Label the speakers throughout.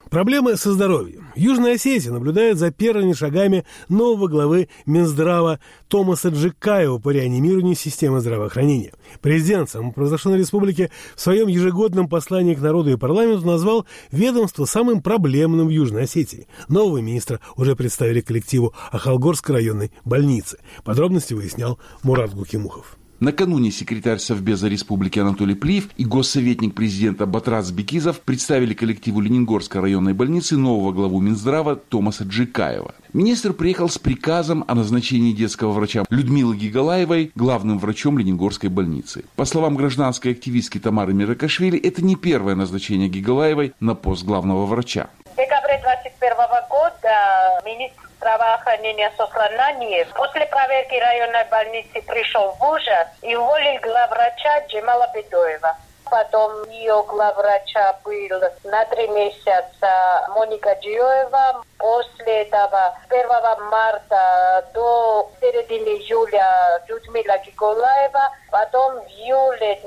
Speaker 1: Проблемы со здоровьем. Южная Осетия наблюдает за первыми шагами нового главы Минздрава Томаса Джикаева по реанимированию системы здравоохранения. Президент самопровозглашенной республики в своем ежегодном послании к народу и парламенту назвал ведомство самым проблемным в Южной Осетии. Нового министра уже представили коллективу Ахалгорской районной больницы. Подробности выяснял Мурат Гукимухов.
Speaker 2: Накануне секретарь Совбеза Республики Анатолий Плиев и госсоветник президента Батрас Бекизов представили коллективу Ленингорской районной больницы нового главу Минздрава Томаса Джикаева. Министр приехал с приказом о назначении детского врача Людмилы Гигалаевой главным врачом Ленингорской больницы. По словам гражданской активистки Тамары Миракашвили, это не первое назначение Гигалаевой на пост главного врача.
Speaker 3: В декабре 2021 года министр здравоохранения Сослананиев после проверки районной больницы пришел в ужас и уволил главврача Джемала Бедоева. Потом ее главврача был на 3 месяца Моника Джиоева. После этого с 1 марта до середины июля Людмила Гигалаева. Потом в июле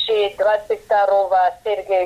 Speaker 3: 2022 Сергей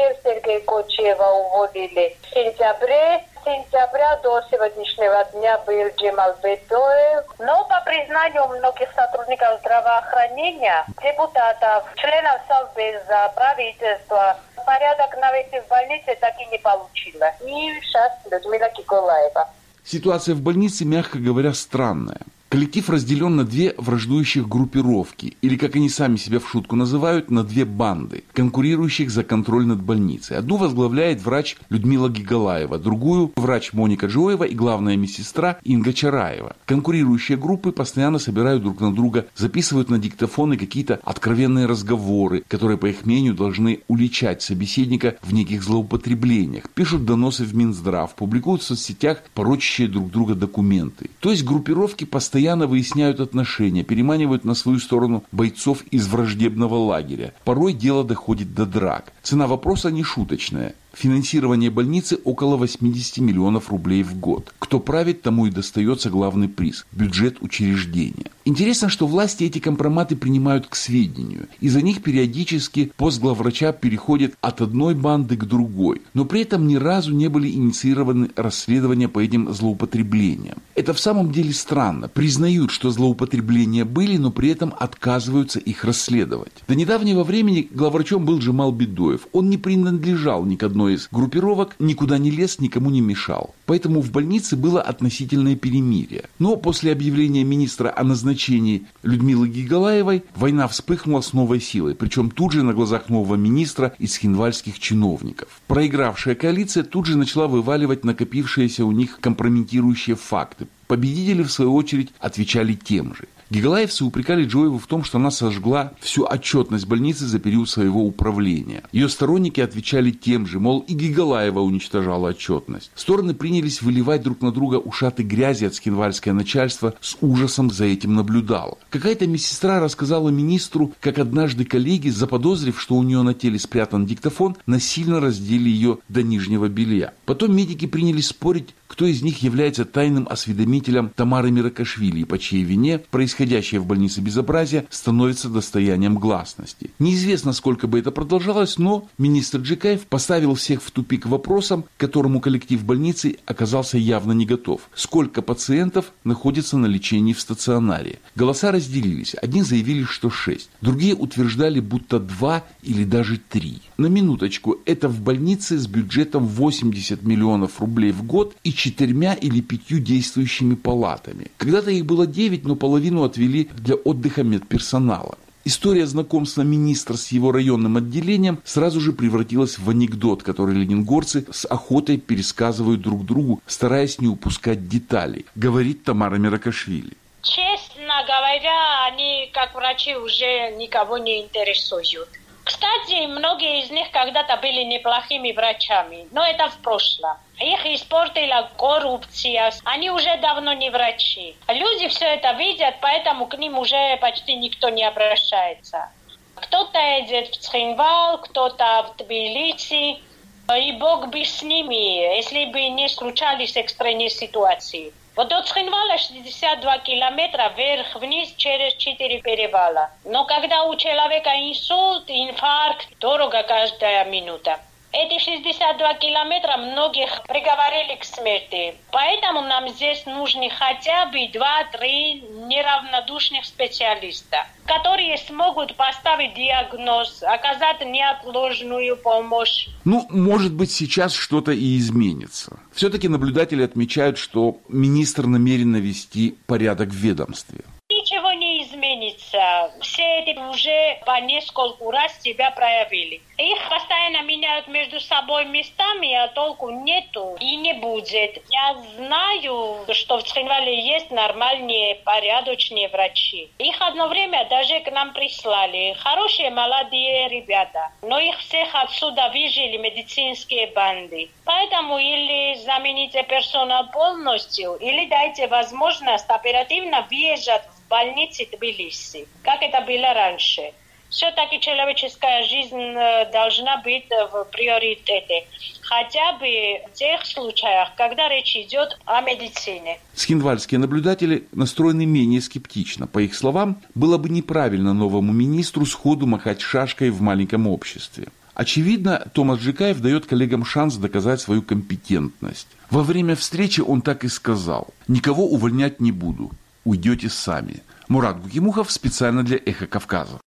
Speaker 3: Кочева уволили в сентябре. С сентября до сегодняшнего дня был Джемал Бедоев. Но по признанию многих сотрудников здравоохранения, депутатов, членов Совбеза, правительства, порядок навести в больнице так и не получила. И сейчас Людмила Гигалаева.
Speaker 2: Ситуация в больнице, мягко говоря, странная. Коллектив разделен на две враждующих группировки, или, как они сами себя в шутку называют, на две банды, конкурирующих за контроль над больницей. Одну возглавляет врач Людмила Гигалаева, другую – врач Моника Джоева и главная медсестра Инга Чараева. Конкурирующие группы постоянно собирают друг на друга, записывают на диктофоны какие-то откровенные разговоры, которые, по их мнению, должны уличать собеседника в неких злоупотреблениях, пишут доносы в Минздрав, публикуют в соцсетях порочащие друг друга документы. То есть группировки постоянно выясняют отношения, переманивают на свою сторону бойцов из враждебного лагеря. Порой дело доходит до драк. Цена вопроса не шуточная. Финансирование больницы около 80 миллионов рублей в год. Кто правит, тому и достается главный приз – бюджет учреждения. Интересно, что власти эти компроматы принимают к сведению. Из-за них периодически пост главврача переходит от одной банды к другой. Но при этом ни разу не были инициированы расследования по этим злоупотреблениям. Это в самом деле странно. Признают, что злоупотребления были, но при этом отказываются их расследовать. До недавнего времени главврачом был Джемал Бедоев. Он не принадлежал ни к одной из группировок, никуда не лез, никому не мешал. Поэтому в больнице было относительное перемирие. Но после объявления министра о назначении Людмилы Гигалаевой война вспыхнула с новой силой, причем тут же на глазах нового министра из хинвальских чиновников. Проигравшая коалиция тут же начала вываливать накопившиеся у них компрометирующие факты. Победители, в свою очередь, отвечали тем же. Гигалаевцы упрекали Джоеву в том, что она сожгла всю отчетность больницы за период своего управления. Ее сторонники отвечали тем же, мол, и Гигалаева уничтожала отчетность. Стороны принялись выливать друг на друга ушаты грязи, от хинвальское начальство с ужасом за этим наблюдало. Какая-то медсестра рассказала министру, как однажды коллеги, заподозрив, что у нее на теле спрятан диктофон, насильно раздели ее до нижнего белья. Потом медики принялись спорить, кто из них является тайным осведомителем Тамары Миракашвили и по чьей вине происходящее в больнице безобразие становится достоянием гласности. Неизвестно, сколько бы это продолжалось, но министр Джикаев поставил всех в тупик вопросом, к которому коллектив больницы оказался явно не готов. Сколько пациентов находится на лечении в стационаре? Голоса разделились. Одни заявили, что 6. Другие утверждали, будто 2 или даже 3. На минуточку, это в больнице с бюджетом 80 миллионов рублей в год и 4 или 5 действующими палатами. Когда-то их было 9, но половину отвели для отдыха медперсонала. История знакомства министра с его районным отделением сразу же превратилась в анекдот, который ленингорцы с охотой пересказывают друг другу, стараясь не упускать деталей, говорит Тамара Миракашвили.
Speaker 3: Честно говоря, они, как врачи, уже никого не интересуют. Кстати, многие из них когда-то были неплохими врачами, но это в прошлом. Их испортила коррупция, они уже давно не врачи. Люди все это видят, поэтому к ним уже почти никто не обращается. Кто-то едет в Цхинвал, кто-то в Тбилиси, и Бог бы с ними, если бы не случались экстренные ситуации. Вот до Цхинвала 62 километра вверх-вниз через 4 перевала. Но когда у человека инсульт, инфаркт, дорого каждая минута. Эти 62 километра многих приговорили к смерти. Поэтому нам здесь нужны хотя бы 2-3 неравнодушных специалиста, которые смогут поставить диагноз, оказать неотложную помощь.
Speaker 2: Может быть, сейчас что-то и изменится. Все-таки наблюдатели отмечают, что министр намерен навести порядок в ведомстве.
Speaker 3: Ничего не изменится. Все эти уже по нескольку раз себя проявили. Их постоянно меняют между собой местами, а толку нету и не будет. Я знаю, что в Цхинвале есть нормальные, порядочные врачи. Их одно время даже к нам прислали. Хорошие, молодые ребята. Но их всех отсюда выжили медицинские банды. Поэтому или замените персонал полностью, или дайте возможность оперативно выезжать в больницы Тбилиси, как это было раньше. Все-таки человеческая жизнь должна быть в приоритете. Хотя бы в тех случаях, когда речь идет о медицине.
Speaker 2: Цхинвальские наблюдатели настроены менее скептично. По их словам, было бы неправильно новому министру сходу махать шашкой в маленьком обществе. Очевидно, Томас Джикаев дает коллегам шанс доказать свою компетентность. Во время встречи он так и сказал: «Никого увольнять не буду. Уйдете сами». Мурат Гукимухов специально для «Эхо Кавказа».